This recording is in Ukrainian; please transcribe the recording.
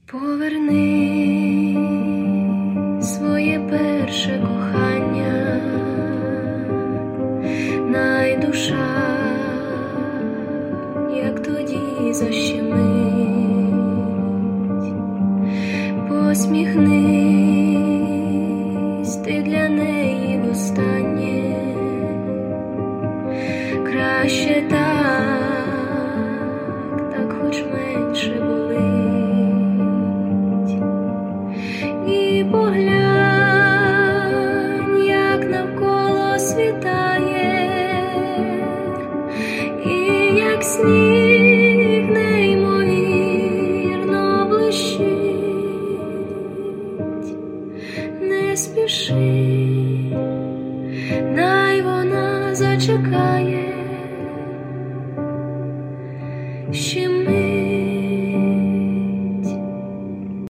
Поверни своє перше кохання, най душа, як тоді защемить, посміхнись ти для неї востаннє, краще так хоч менше болить. І поглянь, як навколо світає, і як сніг неймовірно блищить. Не спіши.